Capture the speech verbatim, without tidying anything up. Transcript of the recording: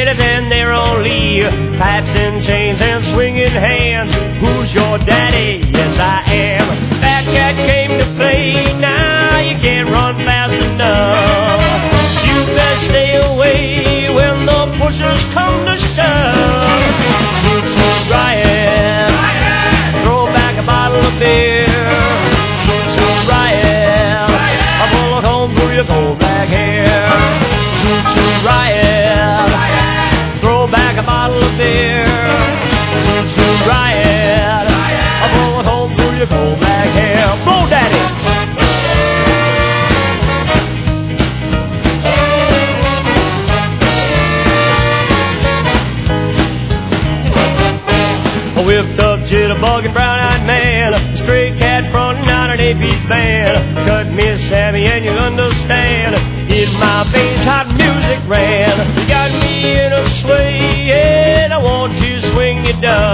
ladies and their only pipes and chains and swinging hands. Who's your daddy? Yes, I am. That cat came to play. Now you can't run fast enough. You best stay away when the pushers come to shove. Toot toot riot, throw back a bottle of beer. Toot toot riot, a bullet home through your cold black hair. Toot toot riot, throw back a bottle of beer. Toot toot riot, a bullet home through your cold black hair. Blow, daddy. A whipped up, jitterbugging, brown-eyed man, a stray cat frontin' out an eight-piece band. Cut me a Sammy and you understand. In my veins hot music ran. You got me in a sway and I want to swing you down.